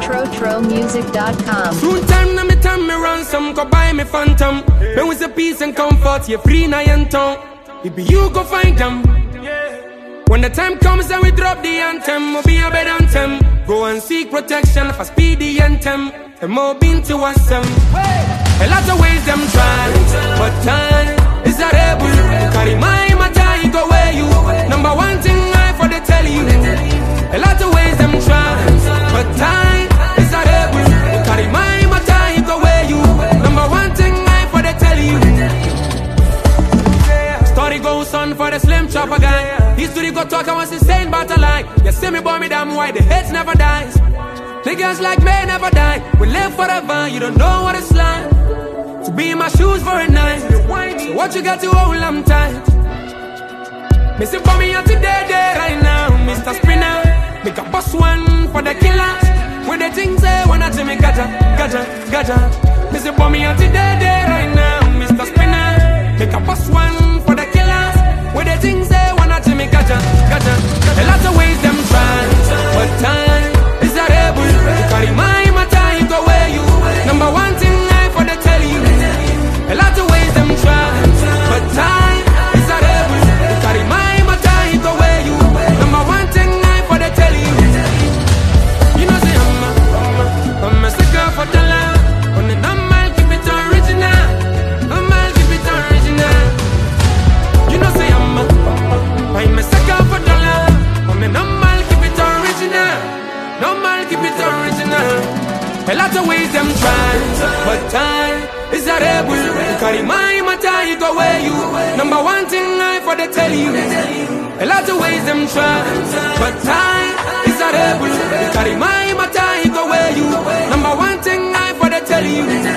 TroTroMusic.com. Soon time na me turn me ransom, go buy me phantom. When we say peace and comfort, you free na in town. It be you go find them. When the time comes and we drop the anthem, we'll be a better anthem. Go and seek protection for speedy anthem. And more been to us them. A lot of ways them try, but time is not able to carry my matter, go where you. Number one thing I for the tell you. A lot of ways them try, but time is not able to carry my matter, go where you. Number one thing I for the tell you. Story goes on for the slim chopper guy. History go talk, I was insane but I like. You see me boy me damn why the hate never dies. Niggas like me never die. We live forever, you don't know what it's like to be in my shoes for a night. So what you got to hold them tight. Missing for me out today, right now, Mr. Spinner. Make a boss one for the killers. With the things they wanna to me, gaja. Missing for me out today, right now, Mr. Spinner. Make a boss one for the killers. With the things they wanna to me, gaja. A lot of ways them try, but time is not able to carry my matter, go where you. Number one thing I for the tell you. A lot of ways them try, but time is not able to carry my matter, go where you. Number one thing I for the tell you. You know say I'm a sucker for the love. On the number keep it original. Number keep it original. You know say I'm a sucker for the love. On the number keep it original. Number keep it original. A lot of ways them try, but time is not able to carry my matter, go where you. Number one thing I for the tell you. A lot of ways them try, but time is not able to carry my matter, go where you. Number one thing I for the tell you.